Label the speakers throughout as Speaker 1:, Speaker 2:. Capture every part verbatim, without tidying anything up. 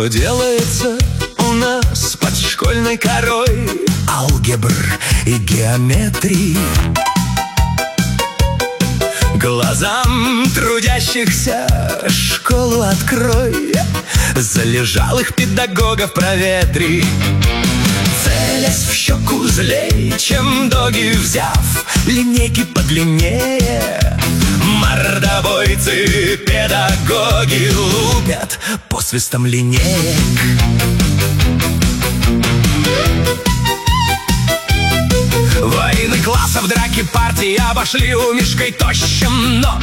Speaker 1: Что делается у нас под школьной корой алгебр и геометрии. Глазам трудящихся школу открой, залежалых педагогов проветри. Целясь в щеку злей, чем доги, взяв линейки подлиннее, мордобойцы педагоги лупят посвистом линеек. Войны классов, драки партии обошли у Мишкой тощим, но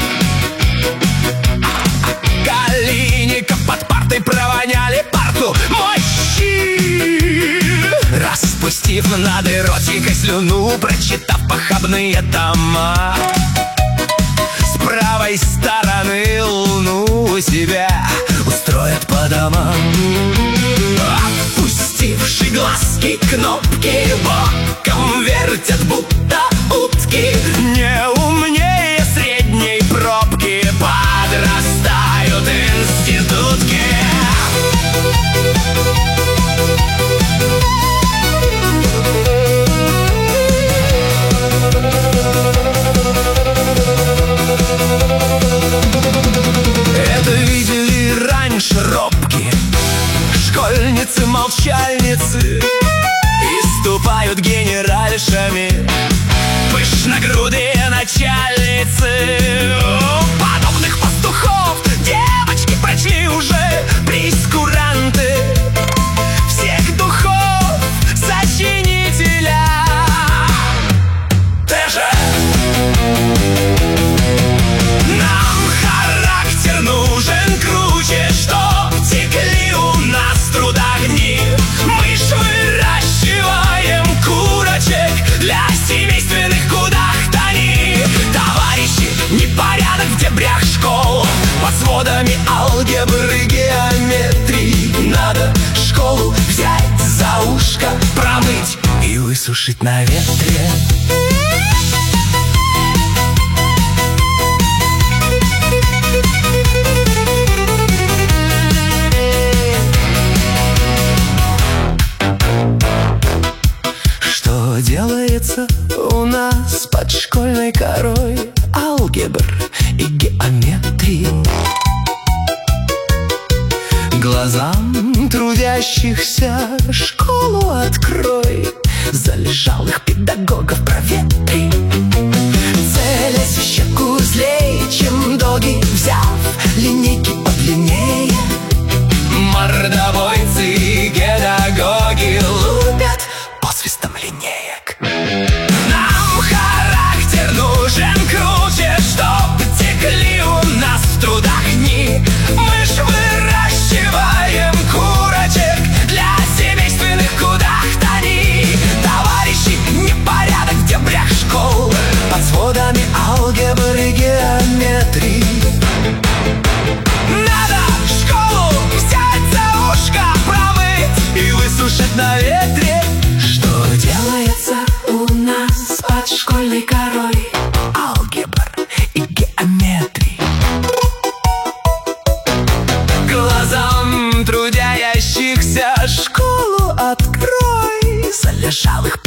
Speaker 1: Калиника под партой провоняли парту мощи. Распустив над эротикой слюну, прочитав похабные тома, с правой стороны луну себя устроят по домам. Опустивши глазки, кнопки боком вертят, будто утки. Не умнее средней пробки подрастают институтки. Это видели раньше робкие школьницы-молчальницы, и ступают генеральшами пышногрудые начальницы. Подобных пастухов девочки прочли уже прейскуранты всех духов сочинителя. Ты же нам характер нужен круче, чтоб текли у нас в трудах дни. Мы ж выращиваем курочек для семейственных кудахтаний. Товарищи, непорядок в дебрях школ под сводами алгебры и геометрии. Надо школу взять за ушко, промыть и высушить на ветре. Что делается у нас под школьной корой алгебр и геометрии? Глазам трудящихся школу открой, залежалых педагогов проветри. Целясь в щеку злей, чем доги, взяв линейки подлиннее, мордобойцы и педагоги лупят посвистом линеек. Нам характер нужен круче, чтоб текли у нас в трудах дни. Мы ж выращиваем курочек для семейственных кудахтаний. Товарищи, непорядок в дебрях школ под сводами алгебры и геометрии. Надо школу взять за ушко, промыть и высушить на ветре. Что делается у нас под школьной корой алгебр и геометрии? Глазам трудящихся школу открой, залежалых